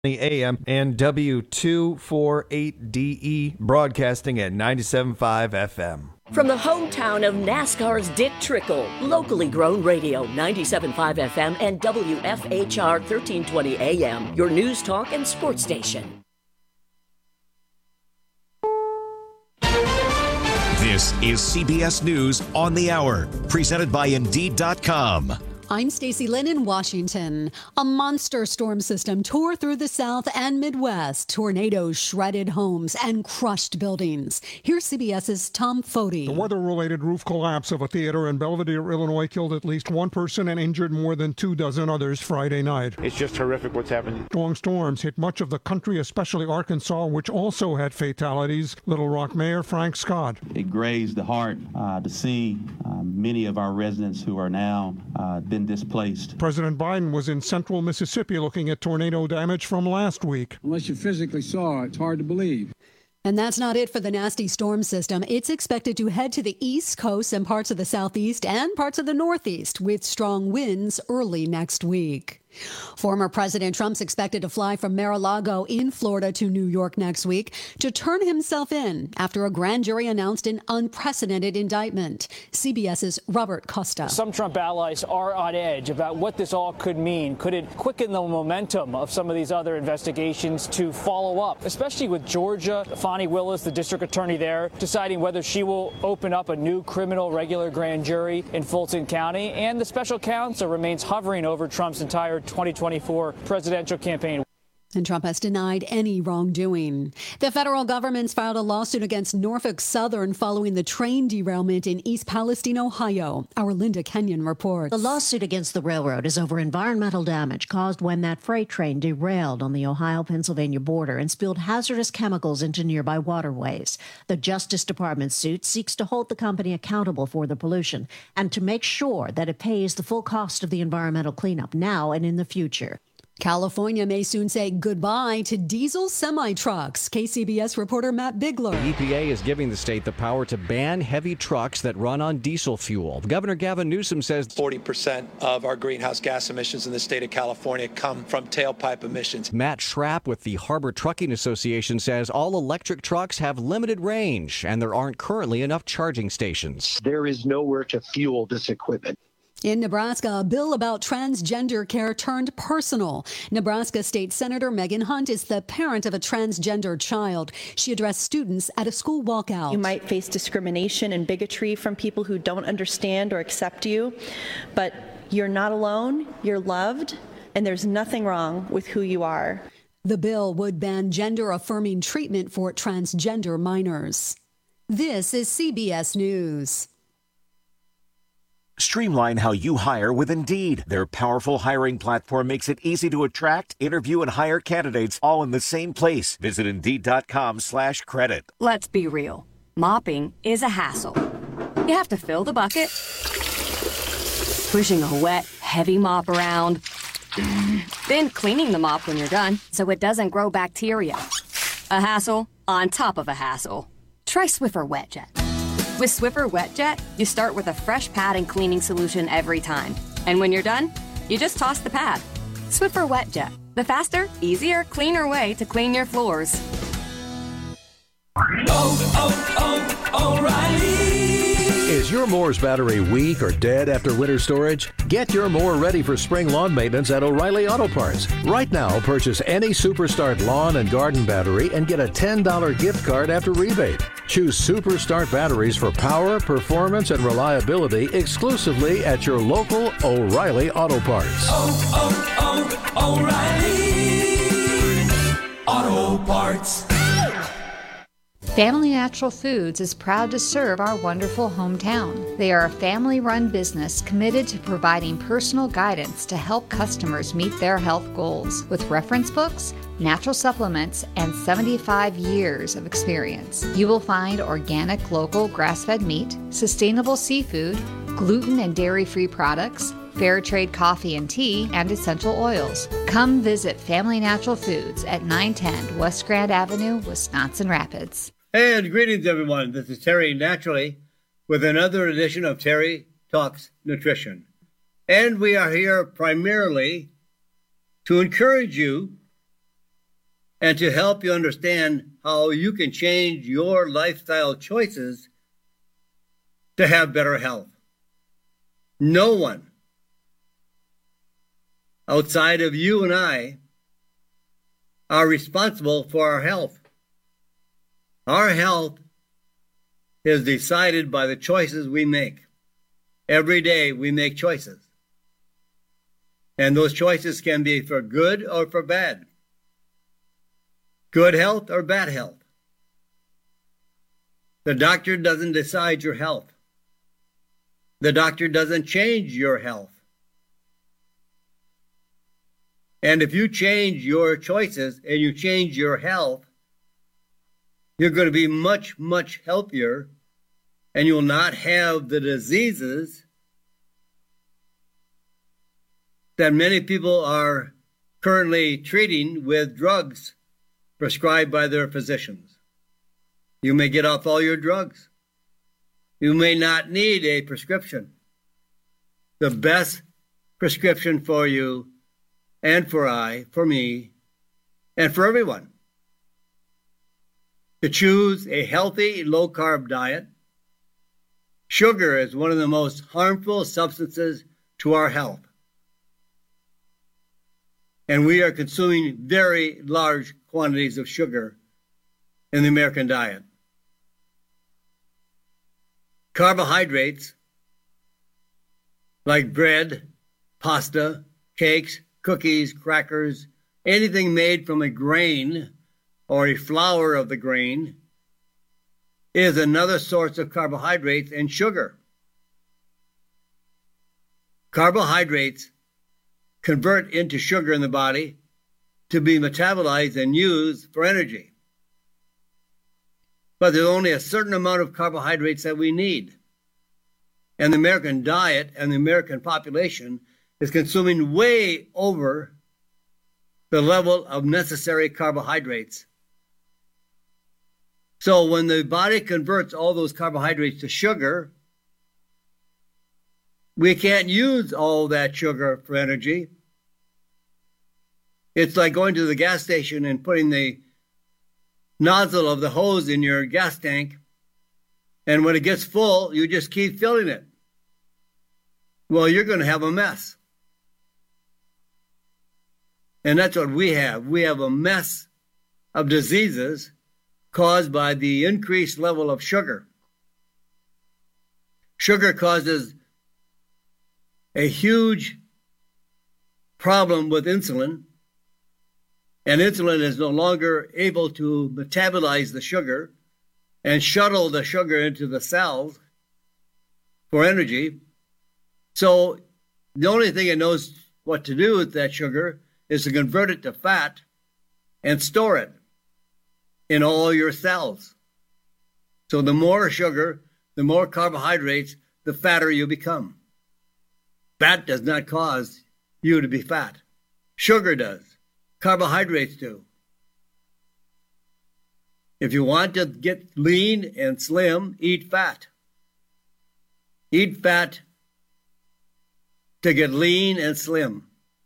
AM and W248DE broadcasting at 97.5 FM. From the hometown of NASCAR's Dick Trickle, locally grown radio, 97.5 FM and WFHR 1320 AM, your news, talk, and sports station. This is CBS News on the Hour, presented by Indeed.com. I'm Stacey Lynn in Washington. A monster storm system tore through the South and Midwest. Tornadoes shredded homes and crushed buildings. Here's CBS's Tom Foti. The weather-related roof collapse of a theater in Belvidere, Illinois, killed at least one person and injured more than 24 others Friday night. It's just horrific what's happening. Strong storms hit much of the country, especially Arkansas, which also had fatalities. Little Rock Mayor Frank Scott. It grazed the heart to see many of our residents who are now been displaced. President Biden was in central Mississippi looking at tornado damage from last week. Unless you physically saw it, it's hard to believe. And that's not it for the nasty storm system. It's expected to head to the East Coast and parts of the Southeast and parts of the Northeast with strong winds early next week. Former President Trump's expected to fly from Mar-a-Lago in Florida to New York next week to turn himself in after a grand jury announced an unprecedented indictment. CBS's Robert Costa. Some Trump allies are on edge about what this all could mean. Could it quicken the momentum of some of these other investigations to follow up, especially with Georgia? Fani Willis, the district attorney there, deciding whether she will open up a new criminal regular grand jury in Fulton County. And the special counsel remains hovering over Trump's entire 2024 presidential campaign. And Trump has denied any wrongdoing. The federal government's filed a lawsuit against Norfolk Southern following the train derailment in East Palestine, Ohio. Our Linda Kenyon reports. The lawsuit against the railroad is over environmental damage caused when that freight train derailed on the Ohio-Pennsylvania border and spilled hazardous chemicals into nearby waterways. The Justice Department suit seeks to hold the company accountable for the pollution and to make sure that it pays the full cost of the environmental cleanup now and in the future. California may soon say goodbye to diesel semi-trucks. KCBS reporter Matt Bigler. The EPA is giving the state the power to ban heavy trucks that run on diesel fuel. Governor Gavin Newsom says 40% of our greenhouse gas emissions in the state of California come from tailpipe emissions. Matt Schrapp with the Harbor Trucking Association says all electric trucks have limited range and there aren't currently enough charging stations. There is nowhere to fuel this equipment. In Nebraska, a bill about transgender care turned personal. Nebraska State Senator Megan Hunt is the parent of a transgender child. She addressed students at a school walkout. You might face discrimination and bigotry from people who don't understand or accept you, but you're not alone, you're loved, and there's nothing wrong with who you are. The bill would ban gender-affirming treatment for transgender minors. This is CBS News. Streamline how you hire with Indeed. Their powerful hiring platform makes it easy to attract, interview, and hire candidates all in the same place. Visit Indeed.com/credit. Let's be real. Mopping is a hassle. You have to fill the bucket, pushing a wet, heavy mop around, then cleaning the mop when you're done so it doesn't grow bacteria. A hassle on top of a hassle. Try Swiffer WetJet. With Swiffer WetJet, you start with a fresh pad and cleaning solution every time. And when you're done, you just toss the pad. Swiffer WetJet, the faster, easier, cleaner way to clean your floors. O'Reilly. Is your Moore's battery weak or dead after winter storage? Get your Moore ready for spring lawn maintenance at O'Reilly Auto Parts. Right now, purchase any Superstart lawn and garden battery and get a $10 gift card after rebate. Choose Superstart batteries for power, performance, and reliability exclusively at your local O'Reilly Auto Parts. O'Reilly Auto Parts. Family Natural Foods is proud to serve our wonderful hometown. They are a family-run business committed to providing personal guidance to help customers meet their health goals with reference books, natural supplements, and 75 years of experience. You will find organic, local, grass-fed meat, sustainable seafood, gluten and dairy-free products, fair trade coffee and tea, and essential oils. Come visit Family Natural Foods at 910 West Grand Avenue, Wisconsin Rapids. And greetings, everyone. This is Terry Naturally with another edition of Terry Talks Nutrition. And we are here primarily to encourage you and to help you understand how you can change your lifestyle choices to have better health. No one outside of you and I are responsible for our health. Our health is decided by the choices we make. Every day we make choices. And those choices can be for good or for bad. Good health or bad health. The doctor doesn't decide your health. The doctor doesn't change your health. And if you change your choices and you change your health, you're going to be much, much healthier, and you'll not have the diseases that many people are currently treating with drugs prescribed by their physicians. You may get off all your drugs. You may not need a prescription. The best prescription for you and for me, and for everyone, to choose a healthy, low-carb diet. Sugar is one of the most harmful substances to our health. And we are consuming very large quantities of sugar in the American diet. Carbohydrates, like bread, pasta, cakes, cookies, crackers, anything made from a grain or a flour of the grain, is another source of carbohydrates and sugar. Carbohydrates convert into sugar in the body to be metabolized and used for energy. But there's only a certain amount of carbohydrates that we need. And the American diet and the American population is consuming way over the level of necessary carbohydrates. So when the body converts all those carbohydrates to sugar, we can't use all that sugar for energy. It's like going to the gas station and putting the nozzle of the hose in your gas tank, and when it gets full, you just keep filling it. Well, you're going to have a mess. And that's what we have. We have a mess of diseases caused by the increased level of sugar. Sugar causes a huge problem with insulin, and insulin is no longer able to metabolize the sugar and shuttle the sugar into the cells for energy. So the only thing it knows what to do with that sugar is to convert it to fat and store it in all your cells. So the more sugar, the more carbohydrates, the fatter you become. Fat does not cause you to be fat. Sugar does. Carbohydrates do. If you want to get lean and slim, eat fat. Eat fat to get lean and slim.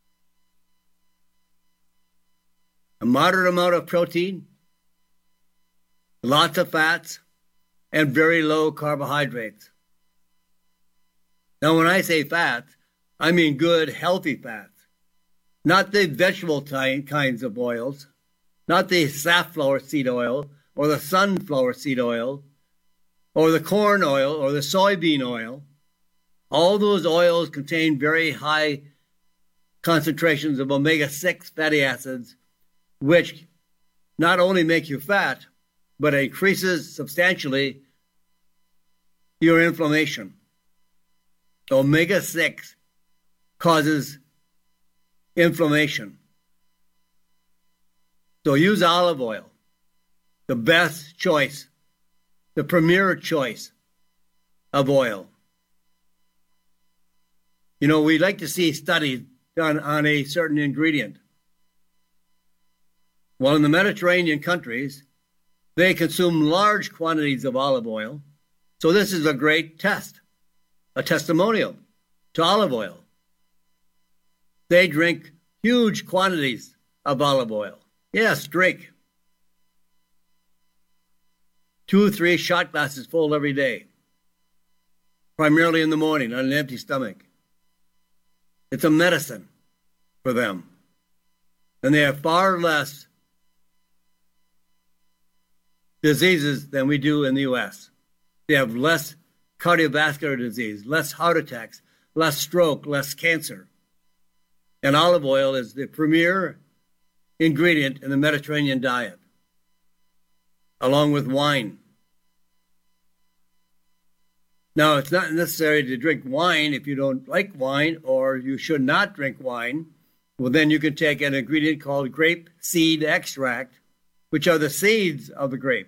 A moderate amount of protein, lots of fats, and very low carbohydrates. Now, when I say fats, I mean good, healthy fats. Not the vegetable kinds of oils, not the safflower seed oil, or the sunflower seed oil, or the corn oil, or the soybean oil. All those oils contain very high concentrations of omega-6 fatty acids, which not only make you fat, but increases substantially your inflammation. Omega-6 causes inflammation. So use olive oil, the best choice, the premier choice of oil. You know, we like to see studies done on a certain ingredient. Well, in the Mediterranean countries, they consume large quantities of olive oil. So this is a great test, a testimonial to olive oil. They drink huge quantities of olive oil Yes, drink. 2 or 3 shot glasses full every day, primarily in the morning on an empty stomach. It's a medicine for them. And they have far less diseases than we do in the U.S. They have less cardiovascular disease, less heart attacks, less stroke, less cancer. And olive oil is the premier ingredient in the Mediterranean diet, along with wine. Now, it's not necessary to drink wine if you don't like wine, or you should not drink wine. Well, then you can take an ingredient called grape seed extract, which are the seeds of the grape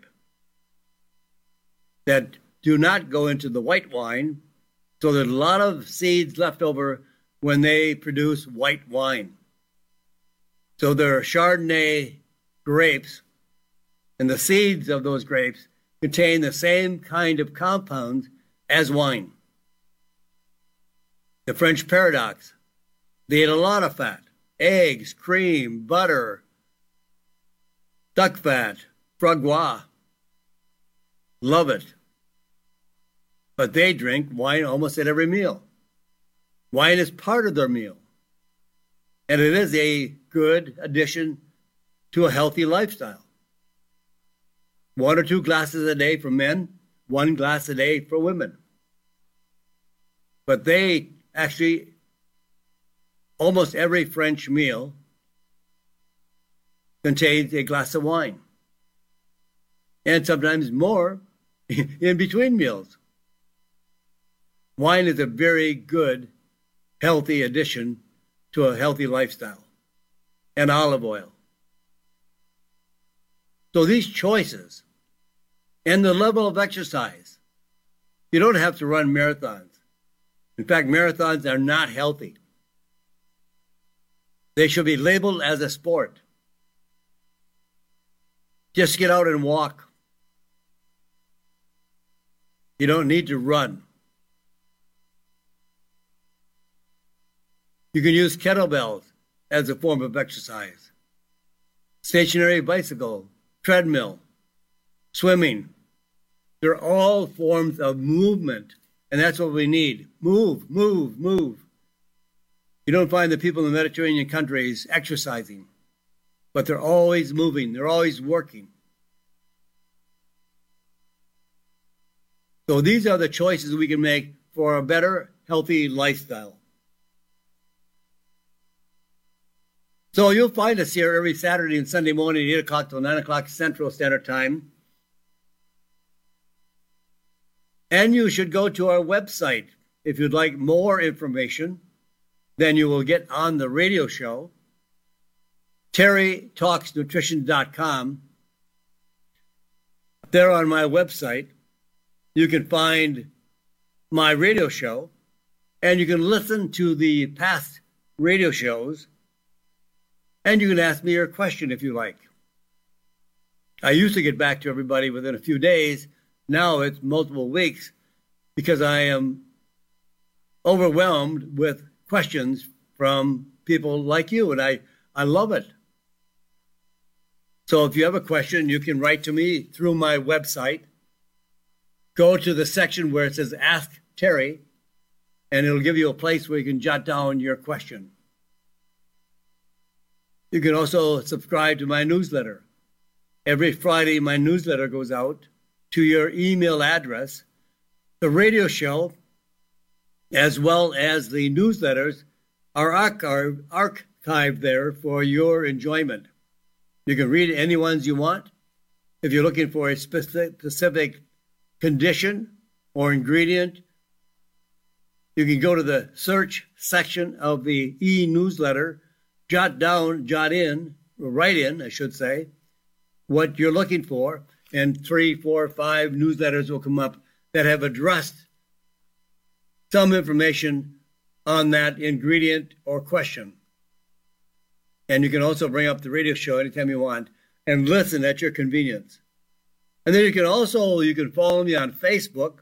that do not go into the white wine. So there's a lot of seeds left over when they produce white wine. So there are Chardonnay grapes, and the seeds of those grapes contain the same kind of compounds as wine. The French paradox: they eat a lot of fat, eggs, cream, butter, duck fat, foie gras. Love it. But they drink wine almost at every meal. Wine is part of their meal. And it is a good addition to a healthy lifestyle. 1 or 2 glasses a day for men, 1 glass a day for women. But they actually, almost every French meal contains a glass of wine. And sometimes more in between meals. Wine is a very good, healthy addition to a healthy lifestyle. And olive oil. So these choices and the level of exercise, you don't have to run marathons. In fact, marathons are not healthy. They should be labeled as a sport. Just get out and walk. You don't need to run. You can use kettlebells as a form of exercise. Stationary bicycle, treadmill, swimming. They're all forms of movement, and that's what we need. Move, move, move. You don't find the people in the Mediterranean countries exercising, but they're always moving, they're always working. So these are the choices we can make for a better, healthy lifestyle. So you'll find us here every Saturday and Sunday morning, 8 o'clock till 9 o'clock Central Standard Time. And you should go to our website if you'd like more information than you will get on the radio show, TerryTalksNutrition.com. There on my website, you can find my radio show, and you can listen to the past radio shows, and you can ask me your question if you like. I used to get back to everybody within a few days. Now it's multiple weeks because I am overwhelmed with questions from people like you, and I love it. So if you have a question, you can write to me through my website. Go to the section where it says Ask Terry, and it'll give you a place where you can jot down your question. You can also subscribe to my newsletter. Every Friday, my newsletter goes out to your email address. The radio show, as well as the newsletters, are archived there for your enjoyment. You can read any ones you want. If you're looking for a specific condition or ingredient, you can go to the search section of the e-newsletter, write in, what you're looking for, and 3, 4, 5 newsletters will come up that have addressed some information on that ingredient or question. And you can also bring up the radio show anytime you want and listen at your convenience. And then you can follow me on Facebook.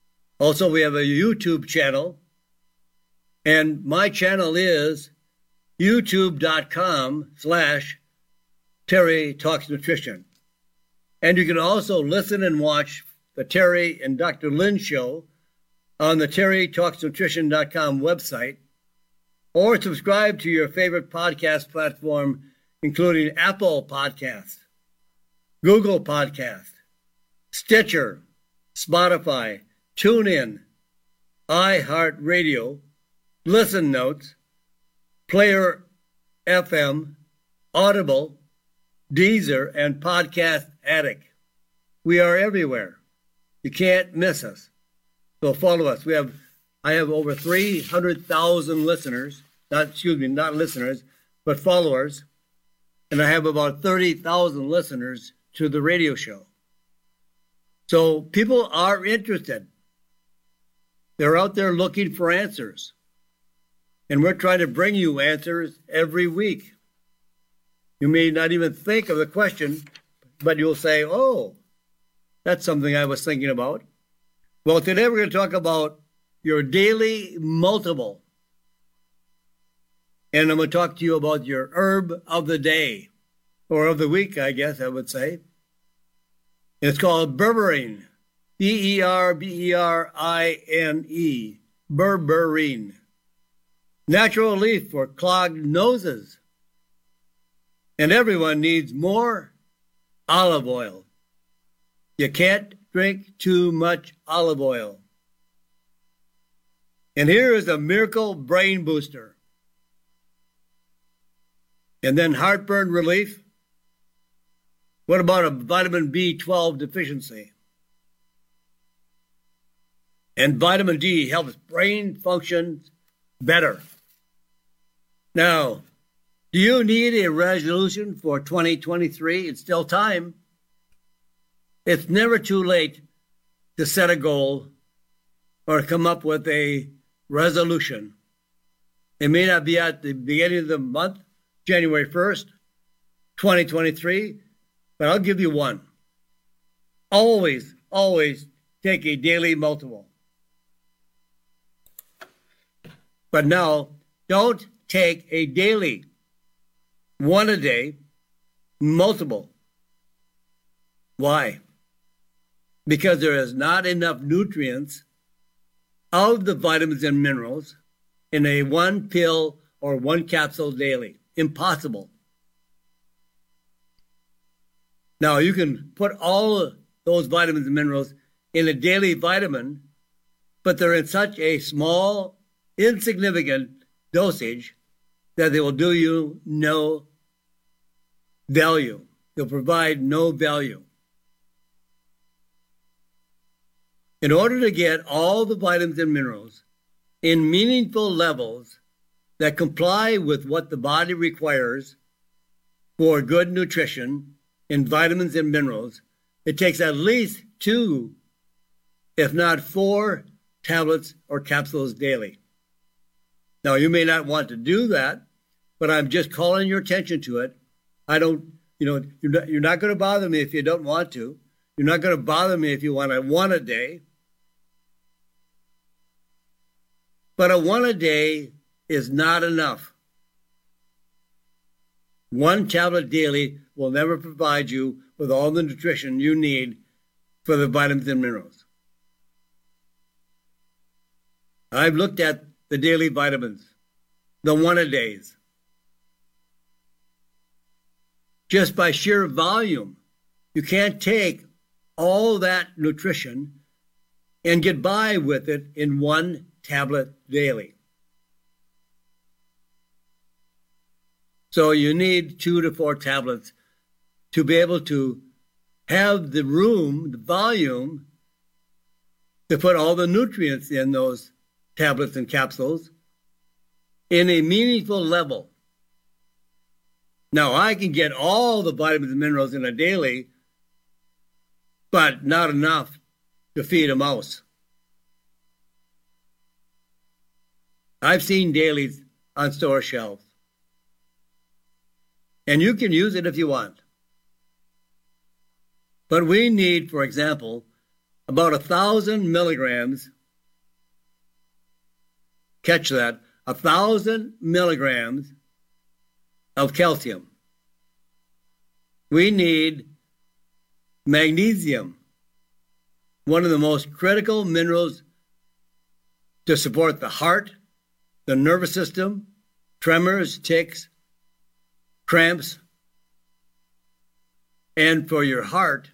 Also, we have a YouTube channel. And my channel is youtube.com/Terry Talks Nutrition. And you can also listen and watch the Terry and Dr. Lynn show on the terrytalksnutrition.com website, or subscribe to your favorite podcast platform, including Apple Podcasts, Google Podcasts, Stitcher, Spotify, TuneIn, iHeartRadio, Listen Notes, Player FM, Audible, Deezer, and Podcast Addict. We are everywhere. You can't miss us. So follow us. I have over 300,000 listeners, not listeners, but followers. And I have about 30,000 listeners to the radio show. So people are interested. They're out there looking for answers. And we're trying to bring you answers every week. You may not even think of the question, but you'll say, oh, that's something I was thinking about. Well, today we're going to talk about your daily multiple. And I'm going to talk to you about your herb of the day, or of the week, I guess I would say. It's called berberine, B-E-R-B-E-R-I-N-E, berberine. Natural relief for clogged noses. And everyone needs more olive oil. You can't drink too much olive oil. And here is a miracle brain booster. And then heartburn relief. What about a vitamin B12 deficiency? And vitamin D helps brain function better. Now, do you need a resolution for 2023? It's still time. It's never too late to set a goal or come up with a resolution. It may not be at the beginning of the month, January 1st, 2023, but I'll give you one. Always, always take a daily multiple. But now, don't take a daily, one a day, multiple. Why? Because there is not enough nutrients of the vitamins and minerals in a one pill or one capsule daily. Impossible. Now, you can put all of those vitamins and minerals in a daily vitamin, but they're in such a small, insignificant dosage that they will do you no value. They'll provide no value. In order to get all the vitamins and minerals in meaningful levels that comply with what the body requires for good nutrition in vitamins and minerals, it takes at least 2, if not 4, tablets or capsules daily. Now, you may not want to do that, but I'm just calling your attention to it. You're not going to bother me if you don't want to. You're not going to bother me if you want a one a day. But a one a day is not enough. One tablet daily will never provide you with all the nutrition you need for the vitamins and minerals. I've looked at the daily vitamins, the one a days. Just by sheer volume, you can't take all that nutrition and get by with it in one tablet daily. So you need 2 to 4 tablets to be able to have the room, the volume, to put all the nutrients in those tablets and capsules in a meaningful level. Now, I can get all the vitamins and minerals in a daily, but not enough to feed a mouse. I've seen dailies on store shelves. And you can use it if you want. But we need, for example, about 1,000 milligrams. Catch that, 1,000 milligrams of calcium. We need magnesium, one of the most critical minerals to support the heart, the nervous system, tremors, tics, cramps, and for your heart.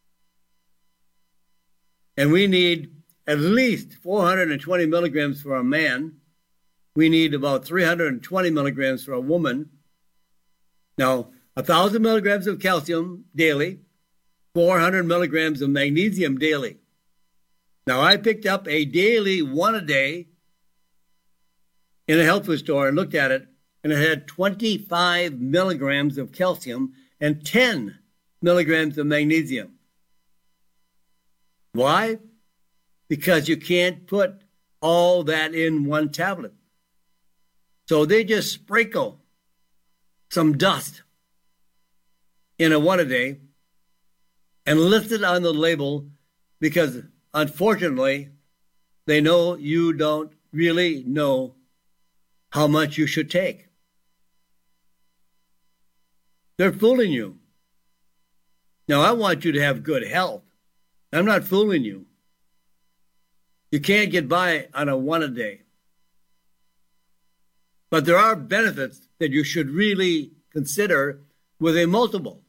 And we need at least 420 milligrams for a man. We need about 320 milligrams for a woman. Now, 1,000 milligrams of calcium daily, 400 milligrams of magnesium daily. Now, I picked up a daily one a day in a health food store and looked at it, and it had 25 milligrams of calcium and 10 milligrams of magnesium. Why? Because you can't put all that in one tablet. So they just sprinkle some dust in a one a day and list it on the label because, unfortunately, they know you don't really know how much you should take. They're fooling you. Now, I want you to have good health. I'm not fooling you. You can't get by on a one a day. But there are benefits that you should really consider with a multiple.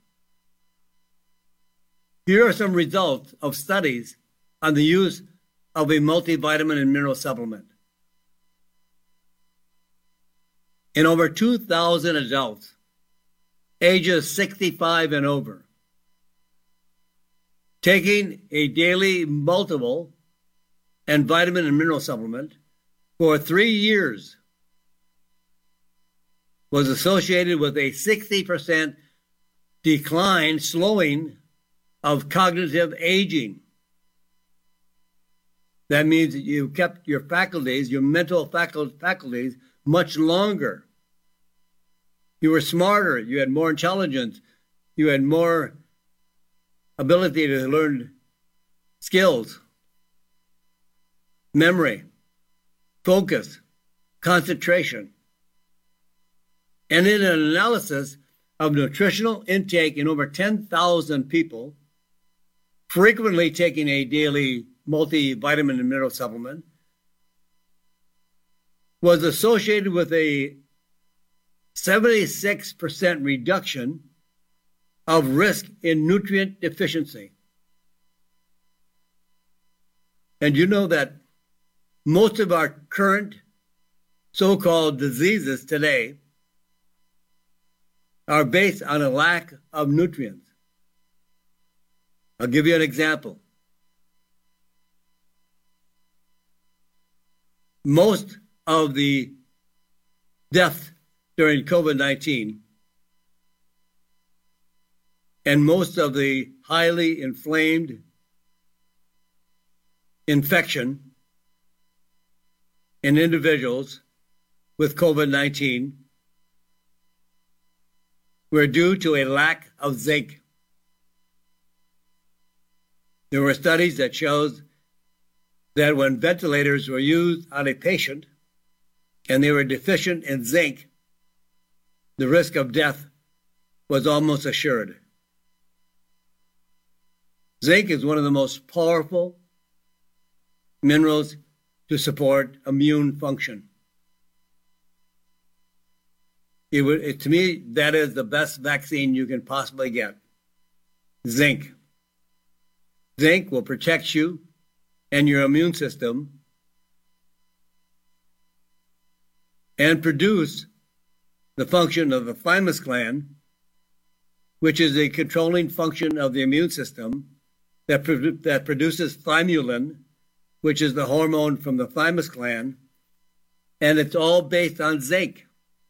Here are some results of studies on the use of a multivitamin and mineral supplement. In over 2,000 adults, ages 65 and over, taking a daily multiple and vitamin and mineral supplement for 3 years was associated with a 60% decline, slowing of cognitive aging. That means that you kept your faculties, your mental faculties, much longer. You were smarter, you had more intelligence, you had more ability to learn skills, memory, focus, concentration. And in an analysis of nutritional intake in over 10,000 people, frequently taking a daily multivitamin and mineral supplement, was associated with a 76% reduction of risk in nutrient deficiency. And you know that most of our current so-called diseases today are based on a lack of nutrients. I'll give you an example. Most of the deaths during COVID-19 and most of the highly inflamed infection in individuals with COVID-19 were due to a lack of zinc. There were studies that showed that when ventilators were used on a patient and they were deficient in zinc, the risk of death was almost assured. Zinc is one of the most powerful minerals to support immune function. To me, that is the best vaccine you can possibly get. Zinc. Zinc will protect you and your immune system and produce the function of the thymus gland, which is a controlling function of the immune system that produces thymulin, which is the hormone from the thymus gland, and it's all based on zinc.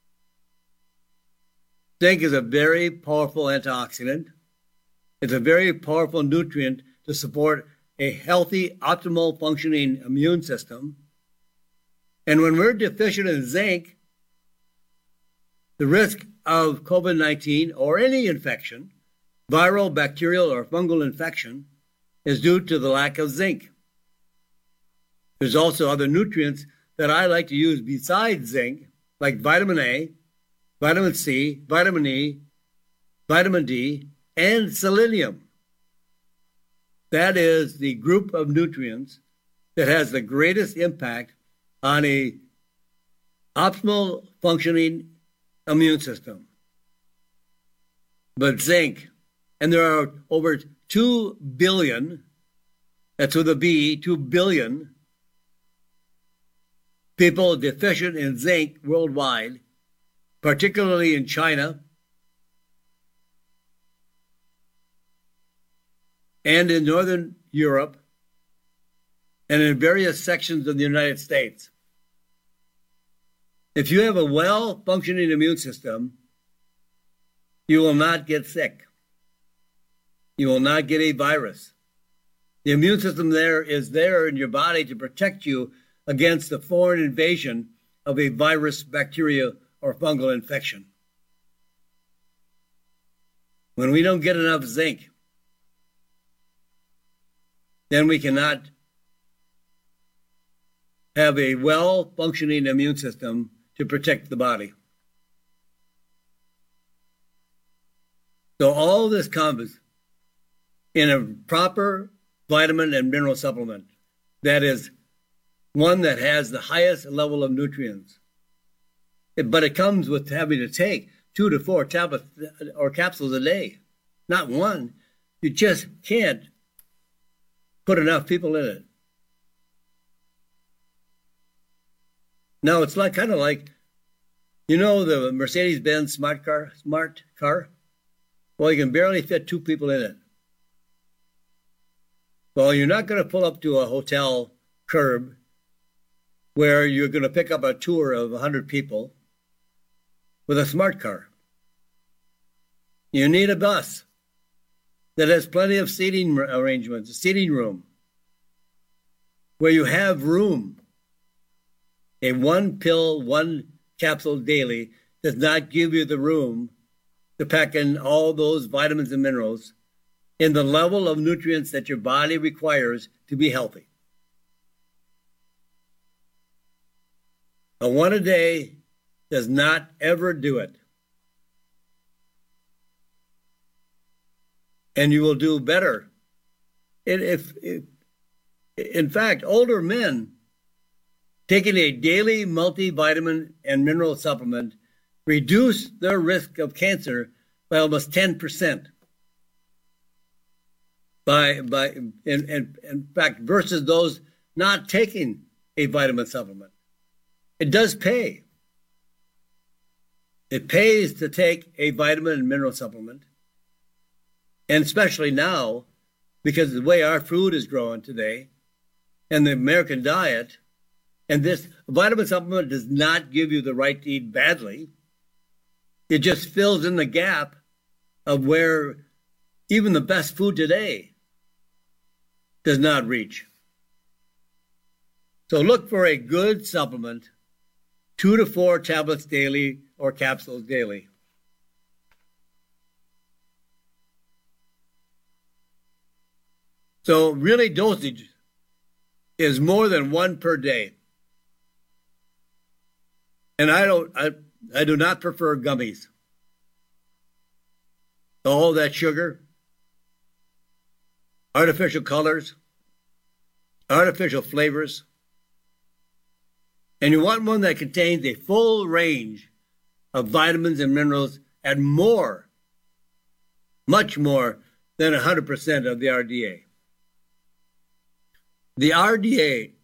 Zinc is a very powerful antioxidant. It's a very powerful nutrient to support a healthy, optimal functioning immune system. And when we're deficient in zinc, the risk of COVID-19 or any infection, viral, bacterial, or fungal infection, is due to the lack of zinc. There's also other nutrients that I like to use besides zinc, like vitamin A, vitamin C, vitamin E, vitamin D, and selenium. That is the group of nutrients that has the greatest impact on a optimal functioning immune system. But zinc, and there are over 2 billion, that's with a B, 2 billion people deficient in zinc worldwide, particularly in China and in Northern Europe and in various sections of the United States. If you have a well-functioning immune system, you will not get sick. You will not get a virus. The immune system is there in your body to protect you against the foreign invasion of a virus, bacteria, or fungal infection. When we don't get enough zinc, then we cannot have a well-functioning immune system to protect the body. So all this comes in a proper vitamin and mineral supplement. That is one that has the highest level of nutrients. But it comes with having to take 2 to 4 tablets or capsules a day, not one. You just can't put enough people in it. Now, it's kind of like, you know, the Mercedes-Benz smart car? Well, you can barely fit 2 people in it. Well, you're not going to pull up to a hotel curb where you're going to pick up a tour of 100 people with a smart car. You need a bus that has plenty of seating arrangements, a seating room, where you have room. A 1 pill, 1 capsule daily does not give you the room to pack in all those vitamins and minerals in the level of nutrients that your body requires to be healthy. A 1 a day does not ever do it. And you will do better. In fact, older men taking a daily multivitamin and mineral supplement reduce their risk of cancer by almost 10%. In fact, versus those not taking a vitamin supplement. It does pay. It pays to take a vitamin and mineral supplement. And especially now, because of the way our food is growing today and the American diet, and this vitamin supplement does not give you the right to eat badly. It just fills in the gap of where even the best food today does not reach. So look for a good supplement, 2 to 4 tablets daily or capsules daily. So really dosage is more than 1 per day. And I do not prefer gummies. All that sugar, artificial colors, artificial flavors. And you want one that contains a full range of vitamins and minerals and more, much more than 100% of the RDA. The RDA,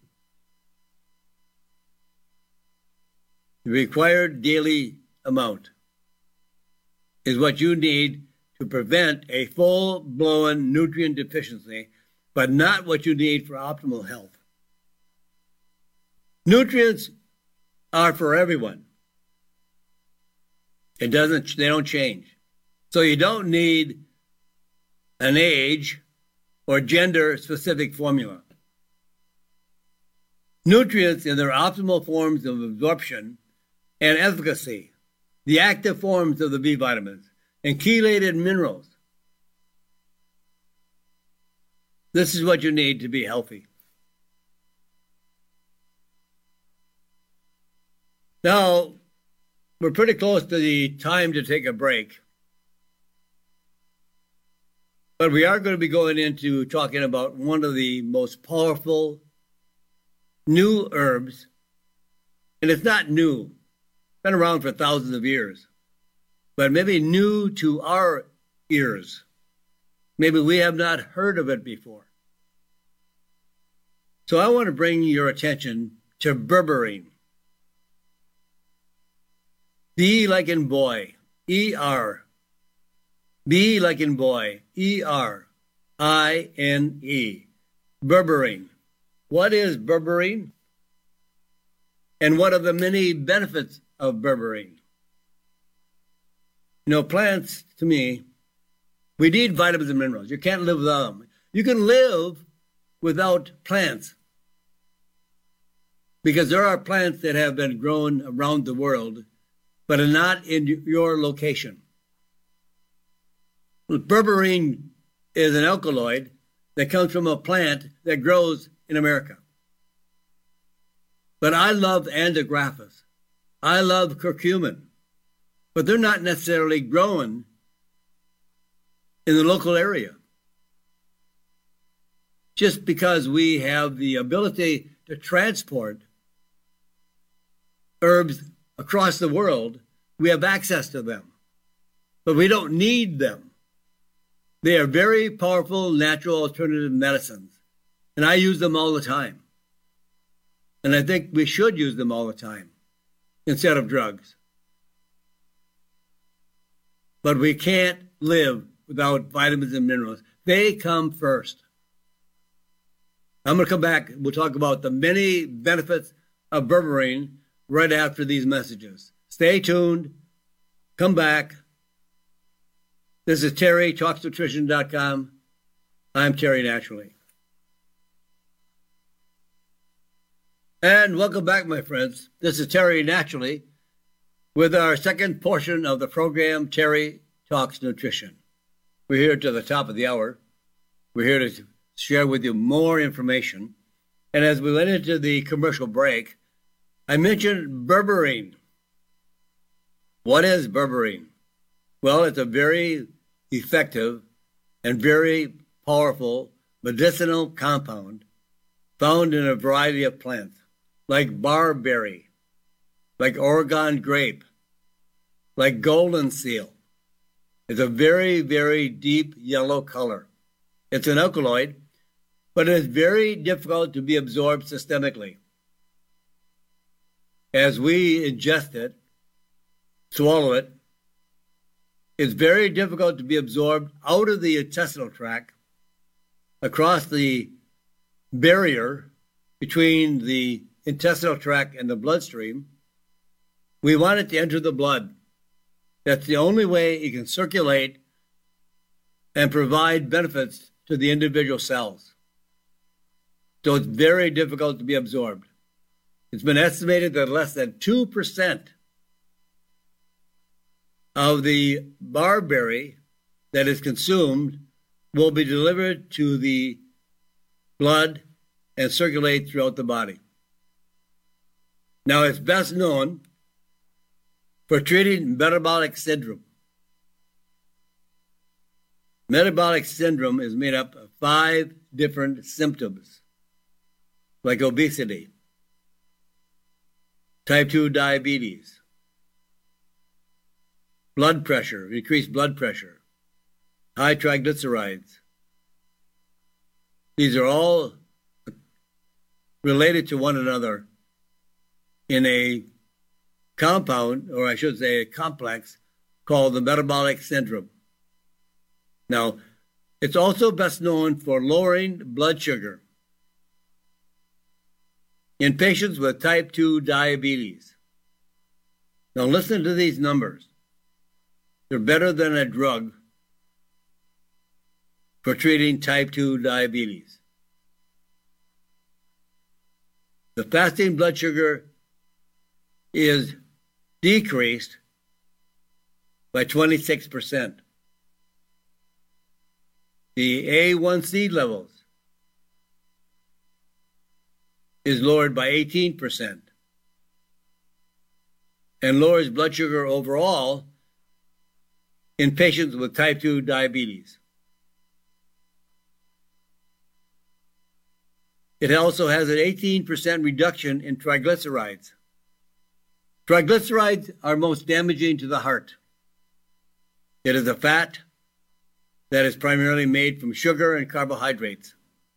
the required daily amount, is what you need to prevent a full-blown nutrient deficiency, but not what you need for optimal health. Nutrients are for everyone. They don't change. So you don't need an age or gender-specific formula. Nutrients in their optimal forms of absorption and efficacy, the active forms of the B vitamins, and chelated minerals. This is what you need to be healthy. Now, we're pretty close to the time to take a break. But we are going to be going into talking about one of the most powerful new herbs. And it's not new. It's been around for thousands of years. But maybe new to our ears. Maybe we have not heard of it before. So I want to bring your attention to berberine. B like in boy, E-R. B like in boy, E-R-I-N-E. Berberine. What is berberine? And what are the many benefits of berberine? You know, plants, to me, we need vitamins and minerals. You can't live without them. You can live without plants because there are plants that have been grown around the world but are not in your location. Berberine is an alkaloid that comes from a plant that grows in America. But I love Andrographis. I love curcumin. But they're not necessarily growing in the local area. Just because we have the ability to transport herbs across the world, we have access to them. But we don't need them. They are very powerful natural alternative medicines. And I use them all the time. And I think we should use them all the time instead of drugs. But we can't live without vitamins and minerals. They come first. I'm going to come back. We'll talk about the many benefits of berberine right after these messages. Stay tuned. Come back. This is Terry, TalksNutrition.com. I'm Terry Naturally. And welcome back, my friends. This is Terry Naturally with our second portion of the program, Terry Talks Nutrition. We're here to the top of the hour. We're here to share with you more information. And as we went into the commercial break, I mentioned berberine. What is berberine? Well, it's a very effective and very powerful medicinal compound found in a variety of plants, like barberry, like Oregon grape, like golden seal. It's a very, very deep yellow color. It's an alkaloid, but it is very difficult to be absorbed systemically. As we ingest it, swallow it, it's very difficult to be absorbed out of the intestinal tract, across the barrier between the intestinal tract and the bloodstream. We want it to enter the blood. That's the only way it can circulate and provide benefits to the individual cells. So it's very difficult to be absorbed. It's been estimated that less than 2% of the barberry that is consumed will be delivered to the blood and circulate throughout the body. Now, it's best known for treating metabolic syndrome. Metabolic syndrome is made up of 5 different symptoms, like obesity, type 2 diabetes, blood pressure, increased blood pressure, high triglycerides. These are all related to one another in a compound, or I should say a complex, called the metabolic syndrome. Now, it's also best known for lowering blood sugar in patients with type 2 diabetes. Now, listen to these numbers. They're better than a drug for treating type 2 diabetes. The fasting blood sugar is decreased by 26%. The A1C levels is lowered by 18%. and lowers blood sugar overall in patients with type 2 diabetes. It also has an 18% reduction in triglycerides. Triglycerides are most damaging to the heart. It is a fat that is primarily made from sugar and carbohydrates.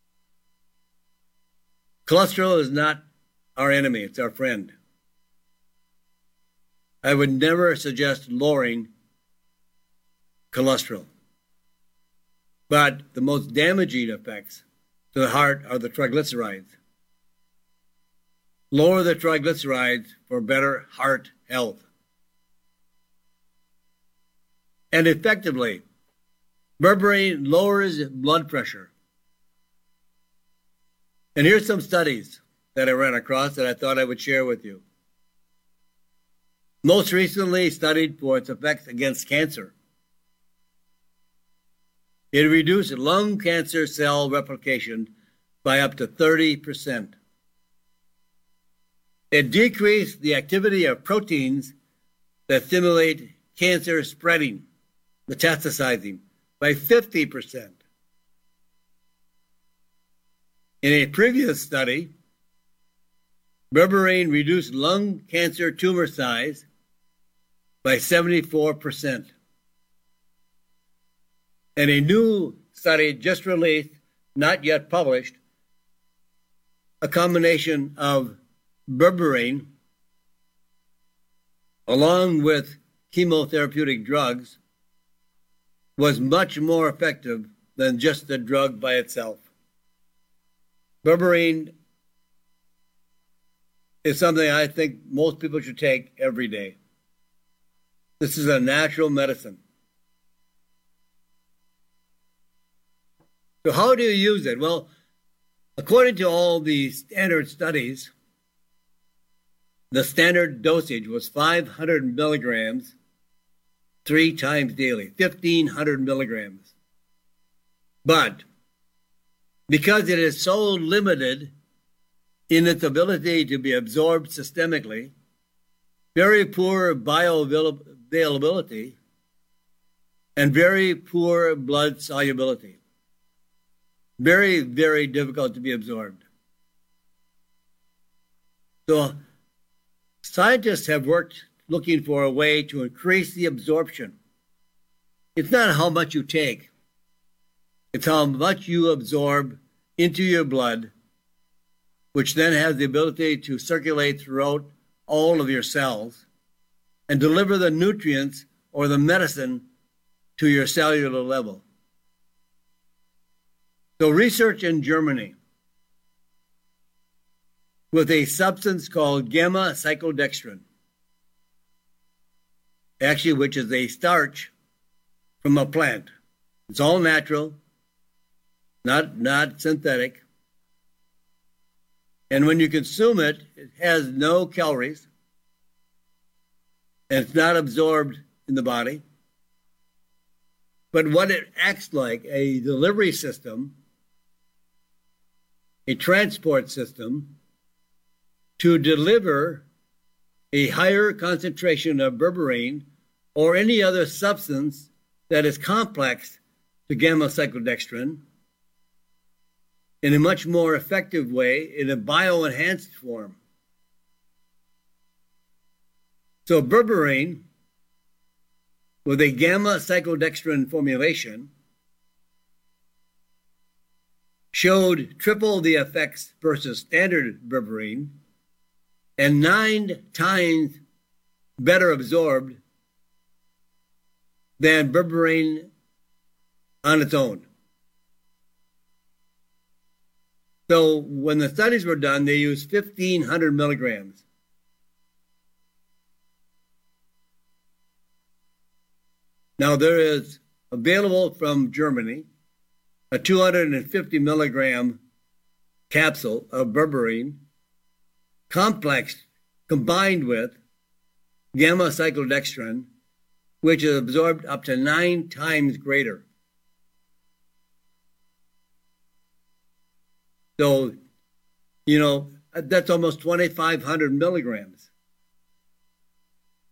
Cholesterol is not our enemy, it's our friend. I would never suggest lowering cholesterol. But the most damaging effects to the heart are the triglycerides. Lower the triglycerides for better heart health. And effectively, berberine lowers blood pressure. And here's some studies that I ran across that I thought I would share with you. Most recently studied for its effects against cancer. It reduced lung cancer cell replication by up to 30%. It decreased the activity of proteins that stimulate cancer spreading, metastasizing, by 50%. In a previous study, berberine reduced lung cancer tumor size by 74%. And a new study just released, not yet published, a combination of berberine along with chemotherapeutic drugs was much more effective than just the drug by itself. Berberine is something I think most people should take every day. This is a natural medicine. So how do you use it? Well, according to all the standard studies, the standard dosage was 500 milligrams 3 times daily, 1,500 milligrams. But because it is so limited in its ability to be absorbed systemically, very poor bioavailability, and very poor blood solubility. Very, very difficult to be absorbed. So scientists have worked looking for a way to increase the absorption. It's not how much you take. It's how much you absorb into your blood, which then has the ability to circulate throughout all of your cells and deliver the nutrients or the medicine to your cellular level. So research in Germany with a substance called gamma cyclodextrin, actually which is a starch from a plant. It's all natural, not synthetic. And when you consume it, it has no calories, and it's not absorbed in the body. But what it acts like, a delivery system, a transport system, to deliver a higher concentration of berberine or any other substance that is complex to gamma cyclodextrin in a much more effective way in a bioenhanced form. So berberine, with a gamma cyclodextrin formulation, showed triple the effects versus standard berberine and 9 times better absorbed than berberine on its own. So when the studies were done, they used 1,500 milligrams. Now there is available from Germany a 250 milligram capsule of berberine complex combined with gamma cyclodextrin, which is absorbed up to 9 times greater. So, that's almost 2,500 milligrams.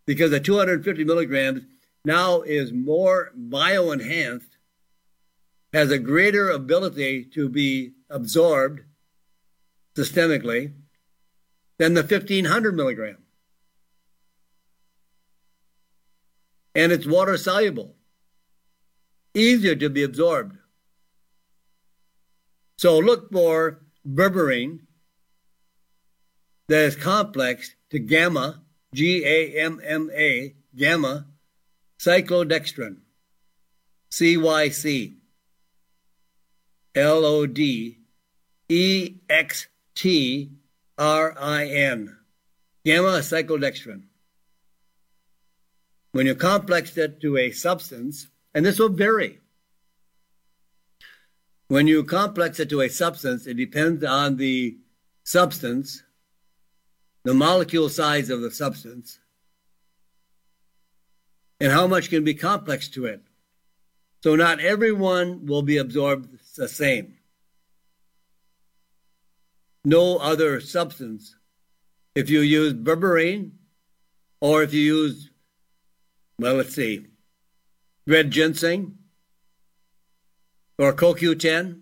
because the 250 milligrams now is more bioenhanced, has a greater ability to be absorbed systemically than the 1,500 milligram. And it's water soluble, easier to be absorbed. So look for berberine that is complex to gamma, G-A-M-M-A, gamma, cyclodextrin, CYC, LODEXTRIN, gamma cyclodextrin. When you complex it to a substance, and this will vary. When you complex it to a substance, it depends on the substance, the molecule size of the substance, and how much can be complex to it. So not everyone will be absorbed the same. No other substance, if you use berberine, or if you use, well, let's see, red ginseng, or CoQ10,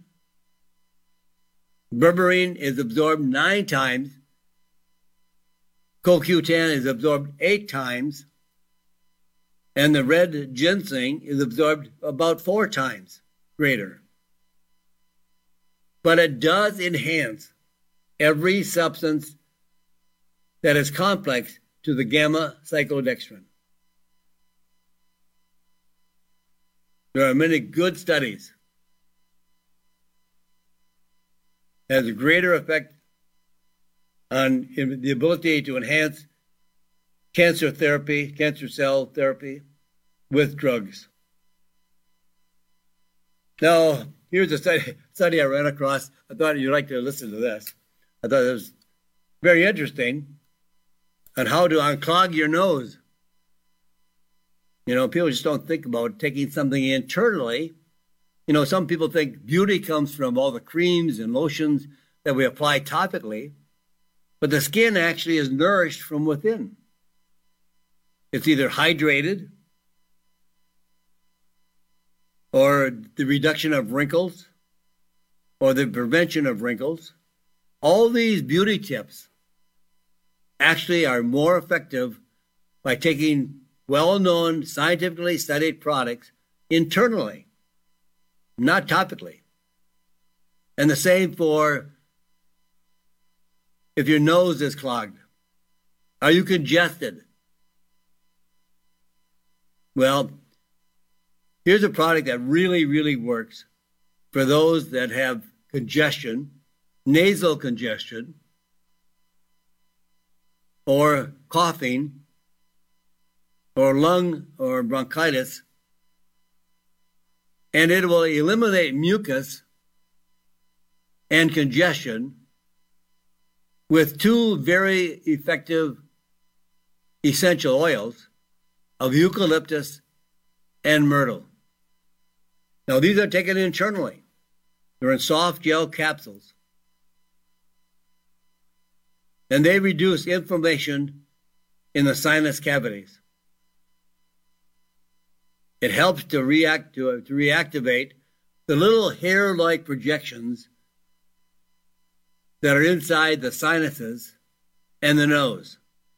berberine is absorbed 9 times, CoQ10 is absorbed 8 times, and the red ginseng is absorbed about 4 times greater. But it does enhance every substance that is complex to the gamma cyclodextrin. There are many good studies. It has a greater effect on the ability to enhance cancer therapy, cancer cell therapy with drugs. Now, here's a study I ran across. I thought you'd like to listen to this. I thought it was very interesting on how to unclog your nose. You know, people just don't think about taking something internally. You know, some people think beauty comes from all the creams and lotions that we apply topically, but the skin actually is nourished from within. It's either hydrated or the reduction of wrinkles or the prevention of wrinkles. All these beauty tips actually are more effective by taking well-known, scientifically studied products internally, not topically. And the same for if your nose is clogged. Are you congested? Well, here's a product that really, really works for those that have congestion, nasal congestion, or coughing, or lung or bronchitis, and it will eliminate mucus and congestion with 2 very effective essential oils of eucalyptus and myrtle. Now, these are taken internally. They're in soft gel capsules. And they reduce inflammation in the sinus cavities. It helps to reactivate the little hair-like projections that are inside the sinuses and the nose.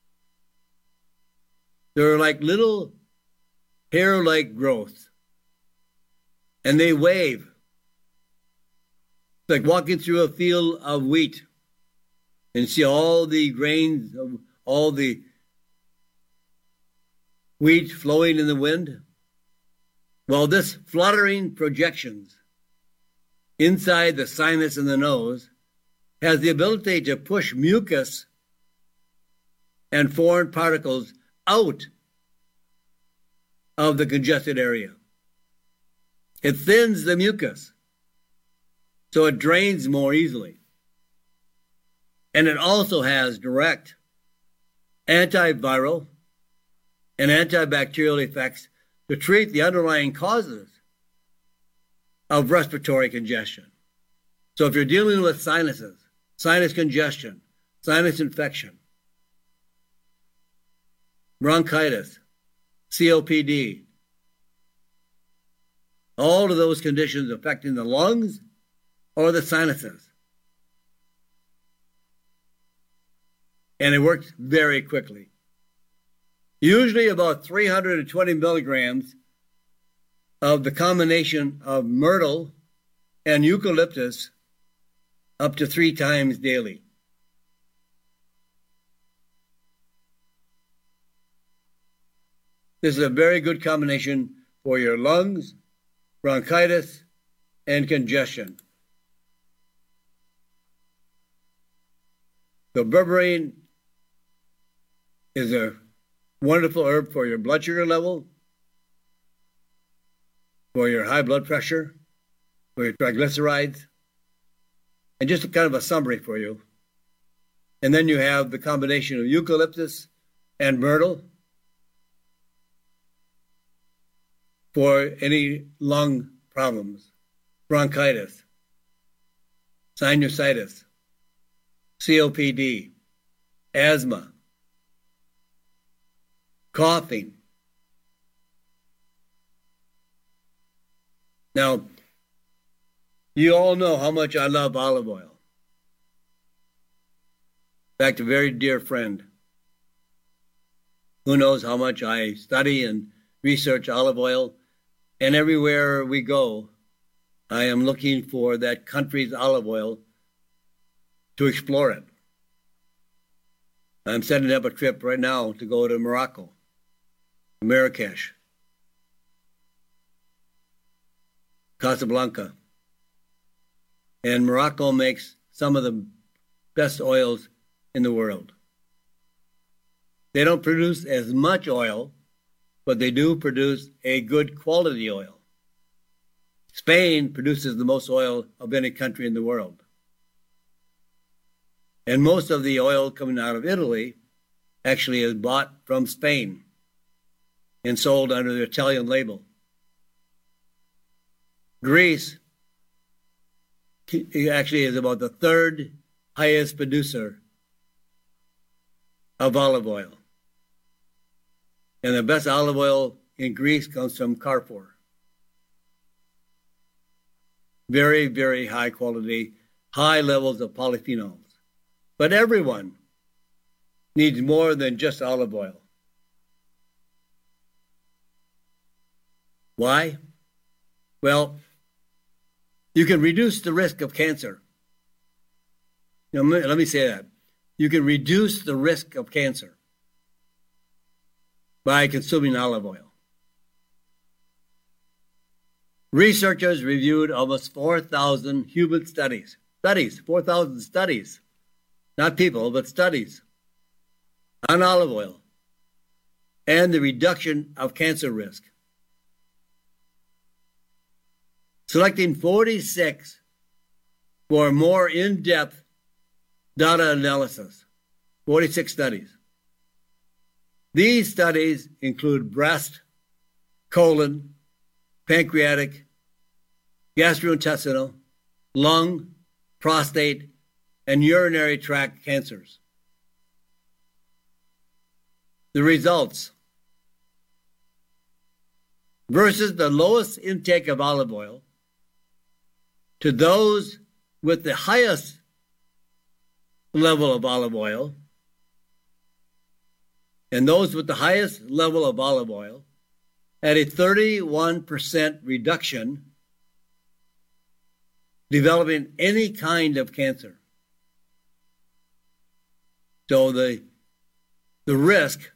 They're like little hair-like growths, and they wave. It's like walking through a field of wheat and see all the grains of all the wheat flowing in the wind. Well, this fluttering projections inside the sinus and the nose has the ability to push mucus and foreign particles out of the congested area. It thins the mucus, so it drains more easily. And it also has direct antiviral and antibacterial effects to treat the underlying causes of respiratory congestion. So if you're dealing with sinuses, sinus congestion, sinus infection, bronchitis, COPD, all of those conditions affecting the lungs or the sinuses. And it works very quickly. Usually about 320 milligrams of the combination of myrtle and eucalyptus up to 3 times daily. This is a very good combination for your lungs, bronchitis, and congestion. The berberine is a wonderful herb for your blood sugar level, for your high blood pressure, for your triglycerides, and just kind of a summary for you. And then you have the combination of eucalyptus and myrtle for any lung problems, bronchitis, sinusitis, COPD, asthma, coughing. Now, you all know how much I love olive oil. In fact, a very dear friend who knows how much I study and research olive oil, and everywhere we go, I am looking for that country's olive oil to explore it. I'm setting up a trip right now to go to Morocco, Marrakesh, Casablanca. And Morocco makes some of the best oils in the world. They don't produce as much oil, but they do produce a good quality oil. Spain produces the most oil of any country in the world. And most of the oil coming out of Italy actually is bought from Spain and sold under the Italian label. Greece actually is about the 3rd highest producer of olive oil. And the best olive oil in Greece comes from Carrefour. Very, very high quality, high levels of polyphenols. But everyone needs more than just olive oil. Why? Well, you can reduce the risk of cancer. Let me say that. You can reduce the risk of cancer by consuming olive oil. Researchers reviewed almost 4,000 human studies. 4,000 studies. Not people, but studies on olive oil and the reduction of cancer risk. Selecting 46 for more in-depth data analysis, 46 studies. These studies include breast, colon, pancreatic, gastrointestinal, lung, prostate, and urinary tract cancers. The results versus the lowest intake of olive oil to those with the highest level of olive oil, and those with the highest level of olive oil had a 31% reduction developing any kind of cancer. So the risk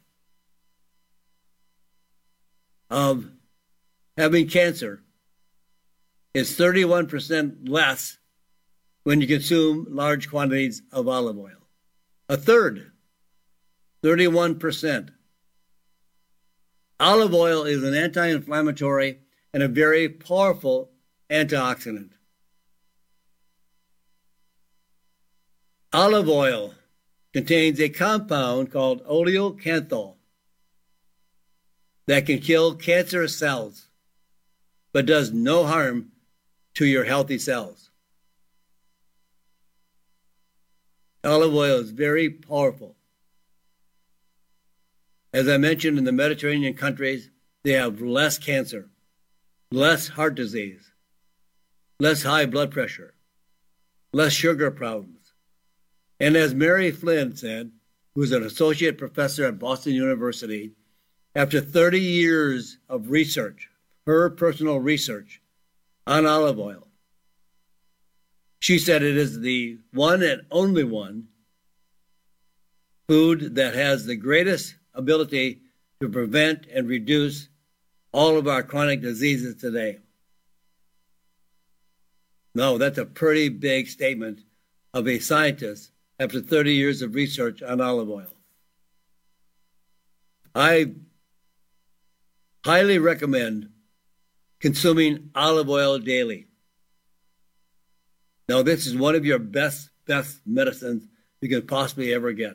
of having cancer is 31% less when you consume large quantities of olive oil. A third, 31%. Olive oil is an anti-inflammatory and a very powerful antioxidant. Olive oil contains a compound called oleocanthal that can kill cancerous cells, but does no harm to your healthy cells. Olive oil is very powerful. As I mentioned, in the Mediterranean countries, they have less cancer, less heart disease, less high blood pressure, less sugar problems. And as Mary Flynn said, who's an associate professor at Boston University, after 30 years of research, her personal research on olive oil, she said it is the one and only one food that has the greatest ability to prevent and reduce all of our chronic diseases today. No, that's a pretty big statement of a scientist after 30 years of research on olive oil. I highly recommend consuming olive oil daily. Now, this is one of your best medicines you can possibly ever get.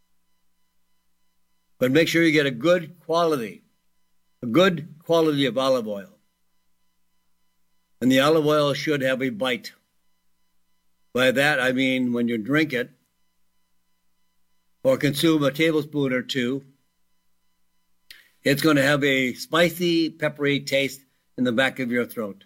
But make sure you get a good quality of olive oil. And the olive oil should have a bite. By that, I mean when you drink it or consume a tablespoon or two, it's going to have a spicy, peppery taste in the back of your throat.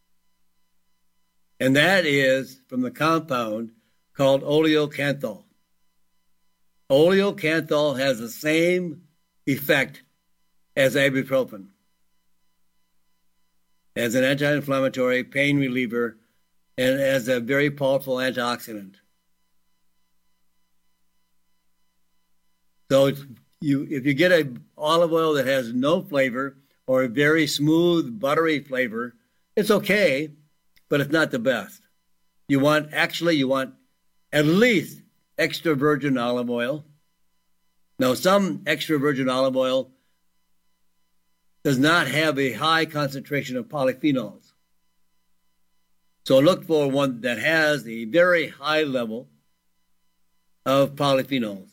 And that is from the compound called oleocanthal. Oleocanthal has the same effect as ibuprofen, as an anti-inflammatory, pain reliever, and as a very powerful antioxidant. So if you get an olive oil that has no flavor or a very smooth, buttery flavor, it's okay, but it's not the best. You want at least extra virgin olive oil. Now, some extra virgin olive oil does not have a high concentration of polyphenols. So look for one that has a very high level of polyphenols.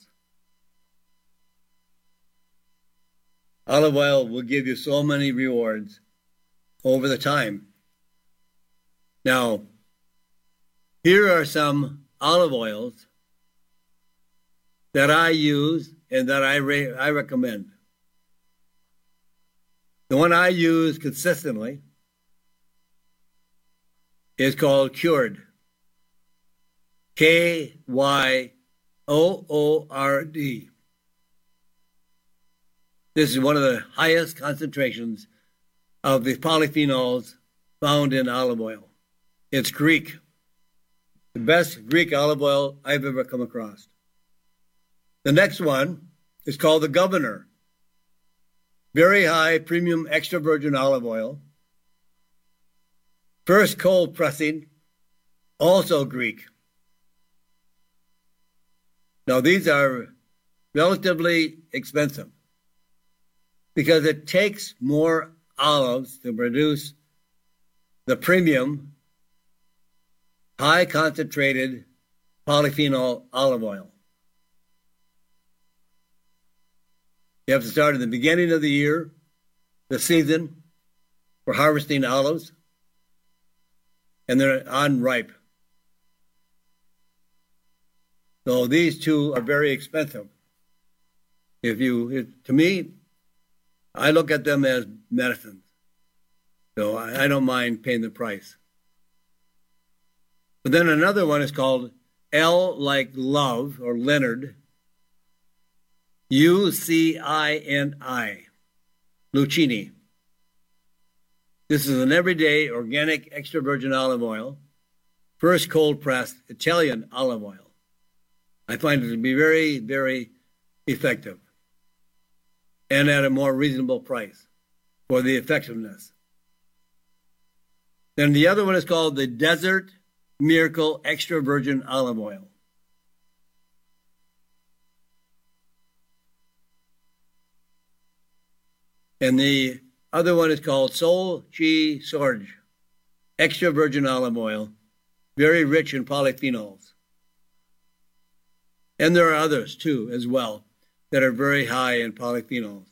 Olive oil will give you so many rewards over the time. Now, here are some olive oils that I use and that I recommend. The one I use consistently is called Cured. K-Y-O-O-R-D. This is one of the highest concentrations of the polyphenols found in olive oil. It's Greek. The best Greek olive oil I've ever come across. The next one is called the Governor. Very high premium extra virgin olive oil. First cold pressing, also Greek. Now these are relatively expensive because it takes more olives to produce the premium, high concentrated polyphenol olive oil. You have to start at the beginning of the year, the season for harvesting olives, and they're unripe. So these two are very expensive. To me, I look at them as medicines. So I don't mind paying the price. But then another one is called L like love, or Leonard, Lucini, Lucini. This is an everyday organic extra virgin olive oil, first cold pressed Italian olive oil. I find it to be very, very effective and at a more reasonable price for the effectiveness. Then the other one is called the Desert Miracle Extra Virgin Olive Oil. And the other one is called Sol Chi Sorge, extra virgin olive oil, very rich in polyphenols. And there are others too, as well, that are very high in polyphenols.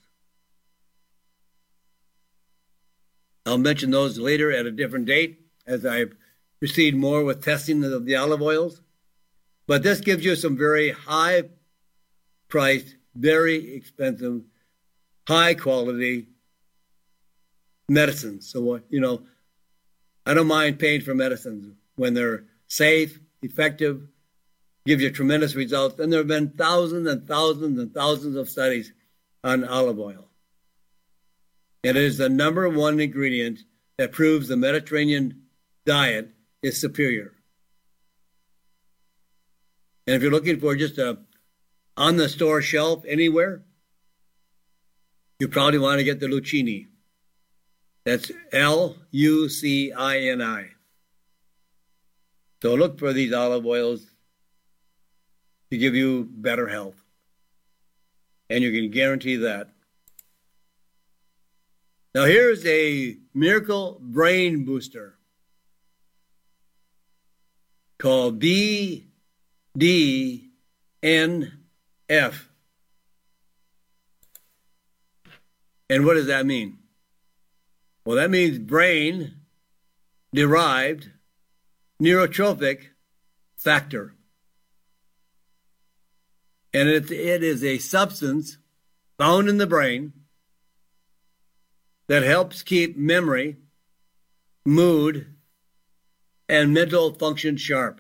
I'll mention those later at a different date as I proceed more with testing of the olive oils. But this gives you some very high-priced, very expensive high-quality medicines. So, I don't mind paying for medicines when they're safe, effective, give you tremendous results. And there have been thousands and thousands and thousands of studies on olive oil. It is the number one ingredient that proves the Mediterranean diet is superior. And if you're looking for just a on the store shelf anywhere, you probably want to get the Lucchini. That's Lucini. So look for these olive oils to give you better health. And you can guarantee that. Now here's a miracle brain booster called BDNF. And what does that mean? Well, that means brain-derived neurotrophic factor. And it is a substance found in the brain that helps keep memory, mood, and mental function sharp.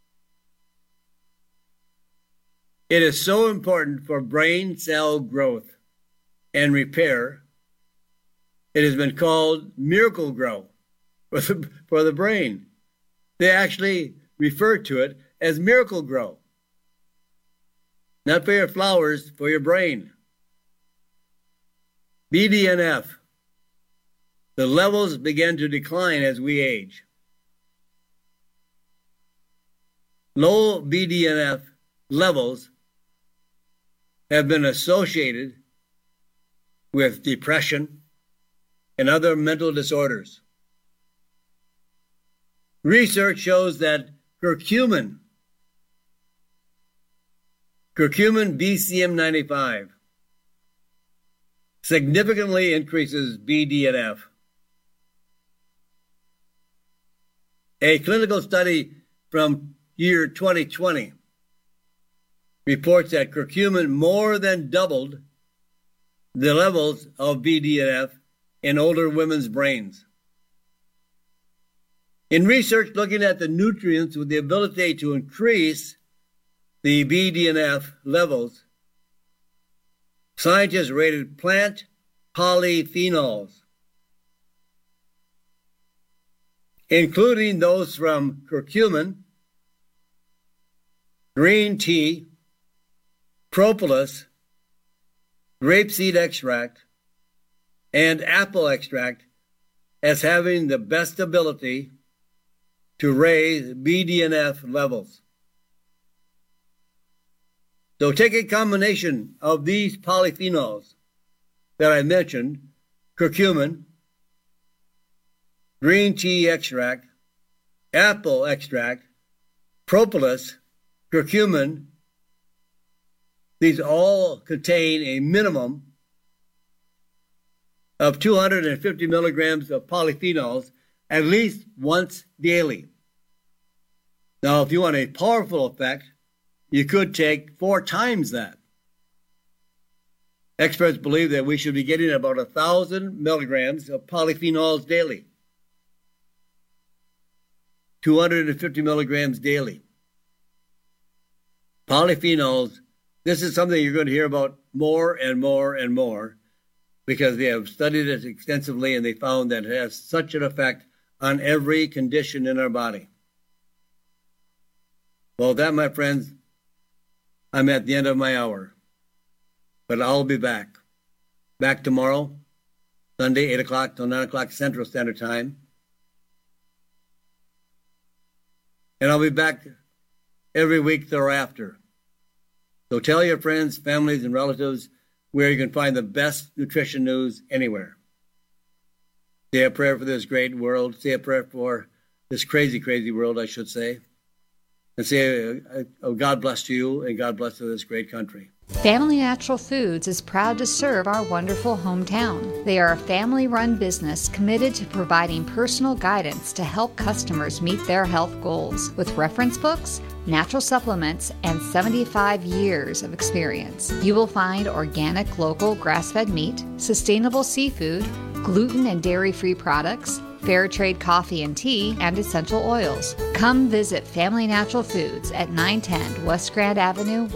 It is so important for brain cell growth and repair. It has been called Miracle Grow for the brain. They actually refer to it as Miracle Grow. Not for your flowers, for your brain. BDNF. The levels begin to decline as we age. Low BDNF levels have been associated with depression and other mental disorders. Research shows that curcumin BCM95, significantly increases BDNF. A clinical study from year 2020 reports that curcumin more than doubled the levels of BDNF in older women's brains. In research looking at the nutrients with the ability to increase the BDNF levels, scientists rated plant polyphenols, including those from curcumin, green tea, propolis, grapeseed extract, and apple extract, as having the best ability to raise BDNF levels. So take a combination of these polyphenols that I mentioned, curcumin, green tea extract, apple extract, propolis, curcumin. These all contain a minimum of 250 milligrams of polyphenols at least once daily. Now, if you want a powerful effect, you could take 4 times that. Experts believe that we should be getting about 1,000 milligrams of polyphenols daily. 250 milligrams daily. Polyphenols, this is something you're going to hear about more and more and more, because they have studied it extensively and they found that it has such an effect on every condition in our body. Well, that, my friends, I'm at the end of my hour. But I'll be back. Back tomorrow, Sunday, 8 o'clock till 9 o'clock Central Standard Time. And I'll be back every week thereafter. So tell your friends, families, and relatives where you can find the best nutrition news anywhere. Say a prayer for this great world. Say a prayer for this crazy, crazy world, I should say. And say, God bless to you and God bless to this great country. Family Natural Foods is proud to serve our wonderful hometown. They are a family-run business committed to providing personal guidance to help customers meet their health goals with reference books, natural supplements, and 75 years of experience. You will find organic, local, grass-fed meat, sustainable seafood, gluten and dairy-free products, fair trade coffee and tea, and essential oils. Come visit Family Natural Foods at 910 West Grand Avenue